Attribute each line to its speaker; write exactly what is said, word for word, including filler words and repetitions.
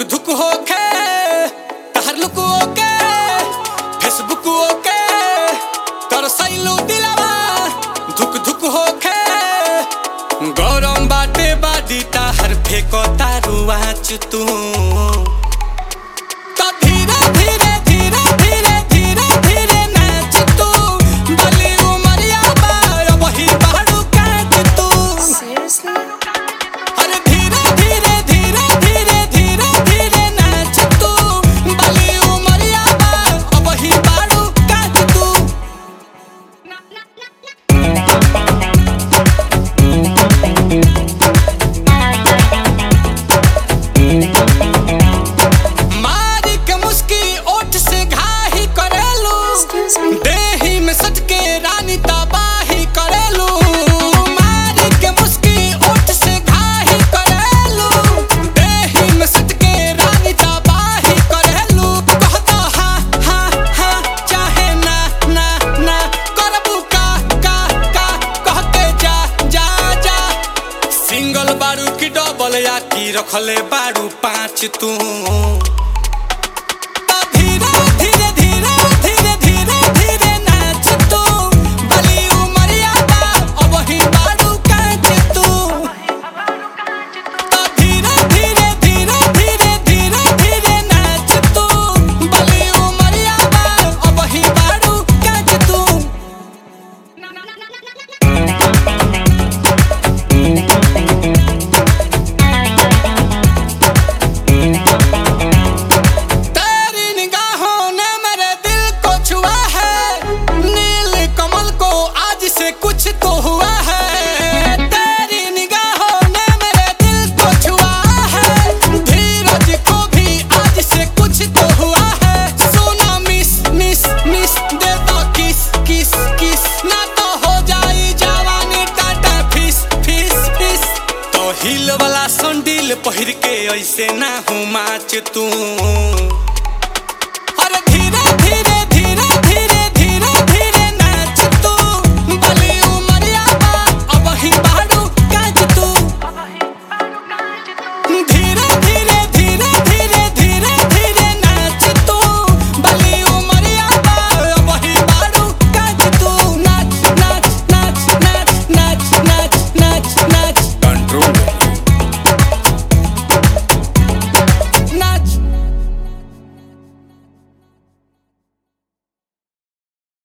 Speaker 1: धुक होके तहर लुक ओके फेसबुक ओके तर सैलू दिलवा धुक धुक होके गरम बाटे बादी ताहर फेको तारू आच तू तो धीरे धीरे धीरे धीरे धीरे धीरे नाच तू बली उमरिया बा वही बाड़ू काट तू अरे धीरे धीरे धीरे धीरे धीरे धीरे नाच तू बली उमरिया बा वही बाड़ू काट तू मारी के मुस्की ओठ से घाही करेलू देही में सच के रानी तबाही करेलू मारी के मुस्की ओठ से घाही करेलू देही में सच के रानी तबाही करेलू कहता हाँ हाँ हाँ चाहे ना ना ना करबू का का का कहते जा जा जा सिंगल बारू की डबल या की रखले बारू पाँच तू तो धीरे धीरे धीरे धीरे धीरे धीरे नाच तू बली उमरिया बा अब ही बारू काट तू तो धीरे धीरे धीरे धीरे धीरे धीरे नाच तू बली उमरिया बा अब ही बारू काट तू तेरी निगाहों ने मेरे दिल को छुआ है नील कमल को आज से कुछ तो हुआ है तेरी निगाहों ने मेरे दिल को छुआ है धीरज को भी आज से कुछ तो हुआ है सोना मिस मिस मिस दे दो किस किस किस ना तो हो जाई जवानी टाटा फिस फिस फिस तो हिल वाला संडील पहिर के ऐसे ना हूँ माच तू